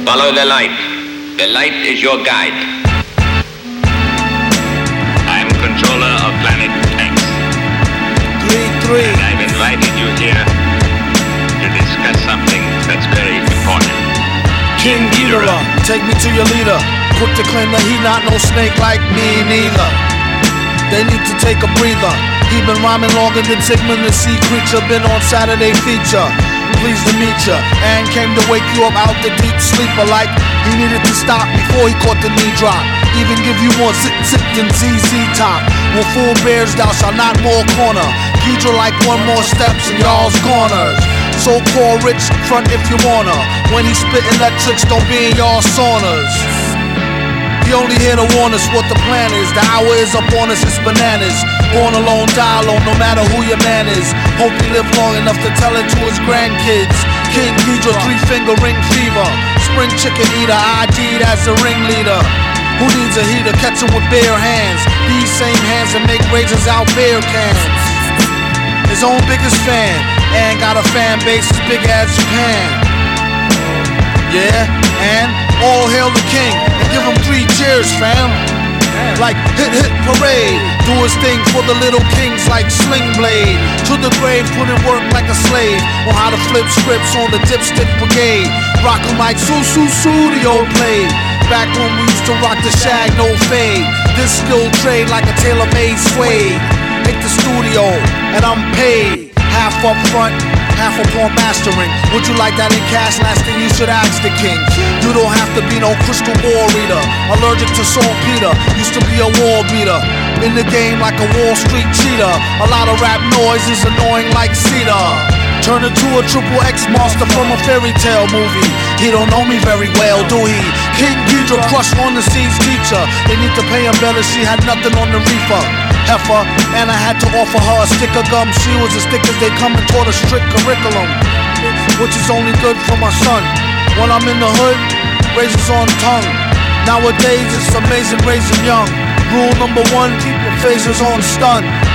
Follow the light. The light is your guide. I am controller of planet X. 3-3. And I've invited you here to discuss something that's very important. King Ghidorah, take me to your leader. Quick to claim that he not no snake like me neither. They need to take a breather. He been rhyming longer than Sigmund the Sea Creature. Been on Saturday feature. Pleased to meet ya, and came to wake you up out the deep sleeper. Like he needed to stop before he caught the knee drop. Even give you more sit than ZZ Top. When full bears thou shalt not more corner. Ghidra like one more steps in y'all's corners. So-called rich front if you wanna. When he spit electrics, don't be in y'all saunas. He only here to warn us what the plan is. The hour is up on us, it's bananas. Born alone, die alone, no matter who your man is. Hope he live long enough to tell it to his grandkids. King Ghidra, 3-finger ring fever. Spring chicken eater, ID'd as the ringleader. Who needs a heater? Catch him with bare hands. These same hands that make raisins out beer cans. His own biggest fan, and got a fan base as big as Japan. Yeah, and all hail the king, and give him 3 cheers, fam. Like hit parade, do his thing for the little kings like Sling Blade. To the grave, put in work like a slave. On how to flip scripts on the Dipstick Brigade. Rock 'em like Studio played. Back when we used to rock the shag, no fade. This skill trade like a tailor-made suede. Hit the studio, and I'm paid. Half up front, half upon mastering. Would you like that in cash? Last thing you should ask the king. You don't have to be no crystal ball reader. Allergic to saltpeter, used to be a wall beater. In the game like a Wall Street cheater. A lot of rap noise is annoying like cedar. Turn into a triple X monster from a fairy tale movie. He don't know me very well, do he? King Ghidra crushed on the scene's teacher. They need to pay him better, she had nothing on the reefer. Heifer, and I had to offer her a stick of gum. She was as thick as they come and taught a strict curriculum, which is only good for my son. When I'm in the hood, razors on tongue. Nowadays it's amazing raising young. Rule number 1, keep your phasers on stun.